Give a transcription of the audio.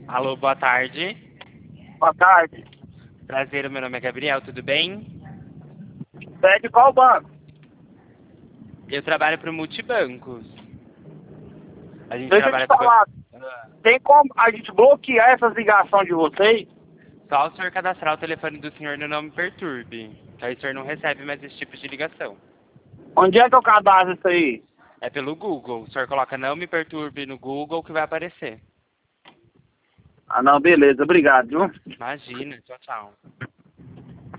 Alô, boa tarde. Boa tarde. Prazer, meu nome é Gabriel, tudo bem? Você é de qual banco? Eu trabalho para o Multibancos. A gente Deixa eu te trabalha com o banco. falar, tem como a gente bloquear essas ligações de vocês? Só o senhor cadastrar o telefone do senhor no nome Perturbe. Que aí o senhor não recebe mais esse tipo de ligação. Onde é que eu cadastro isso aí? É pelo Google. O senhor coloca não me perturbe no Google que vai aparecer. Ah, não, beleza, obrigado, viu? Imagina, tchau, tchau.